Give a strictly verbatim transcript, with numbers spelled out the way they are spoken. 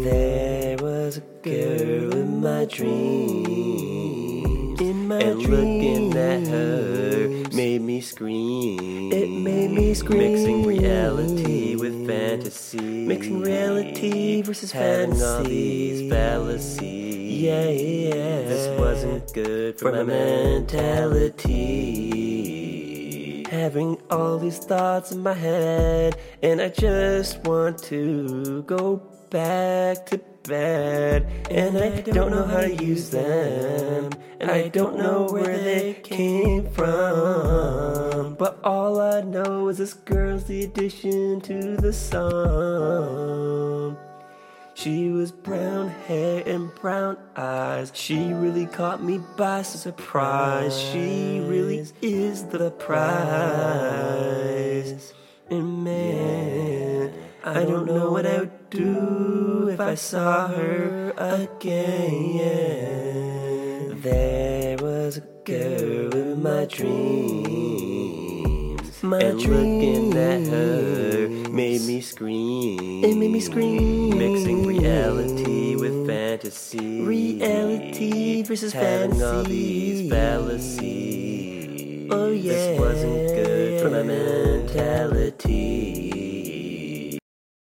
There was a girl in my dreams, in my and dreams. looking at her made me scream. It made me scream. Mixing reality with fantasy, Mixing reality versus having fantasy. all these fallacies. Yeah, yeah. This wasn't good for, For my my mentality. Having all these thoughts in my head, and I just want to go back to bed. And I don't know how to use them, and I don't know where they came from. But all I know is this girl's the addition to the song. She was brown hair and brown eyes. She really caught me by surprise. She really is the prize. And man, I don't know what I would do if I saw her again. There was a girl in my dreams, My and looking at her dreams. made me scream. It made me scream. Mixing reality with fantasy. Reality versus having all fantasy. these fallacies. Oh yeah. This wasn't good for my mentality.